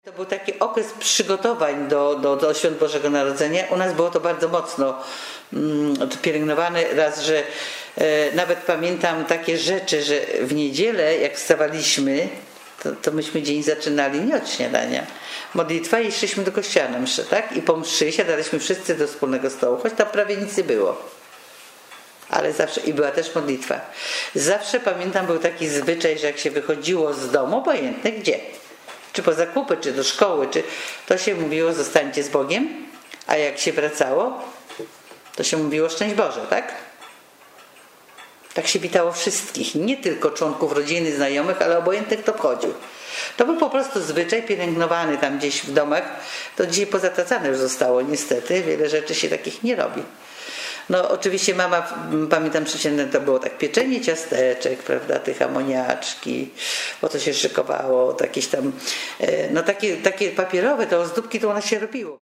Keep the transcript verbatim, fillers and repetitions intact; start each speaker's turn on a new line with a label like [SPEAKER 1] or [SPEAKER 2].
[SPEAKER 1] To był taki okres przygotowań do, do, do Świąt Bożego Narodzenia. U nas było to bardzo mocno mm, pielęgnowane. Raz, że e, nawet pamiętam takie rzeczy, że w niedzielę jak wstawaliśmy, to, to myśmy dzień zaczynali nie od śniadania. Modlitwa i szliśmy do kościoła na mszę, tak? I po mszy siadaliśmy wszyscy do wspólnego stołu, choć tam prawie nic nie było. Ale zawsze, i była też modlitwa. Zawsze pamiętam, był taki zwyczaj, że jak się wychodziło z domu, obojętne gdzie, czy po zakupy, czy do szkoły, czy to się mówiło zostańcie z Bogiem, a jak się wracało, to się mówiło szczęść Boże, tak? Tak się witało wszystkich, nie tylko członków rodziny, znajomych, ale obojętnie kto wchodził. To był po prostu zwyczaj pielęgnowany tam gdzieś w domach. To dzisiaj pozatracane już zostało niestety, wiele rzeczy się takich nie robi. No oczywiście mama, pamiętam przecież to było tak pieczenie ciasteczek, prawda, tych amoniaczki, bo to się szykowało, jakieś tam, no takie, takie papierowe, to ozdóbki to u nas się robiło.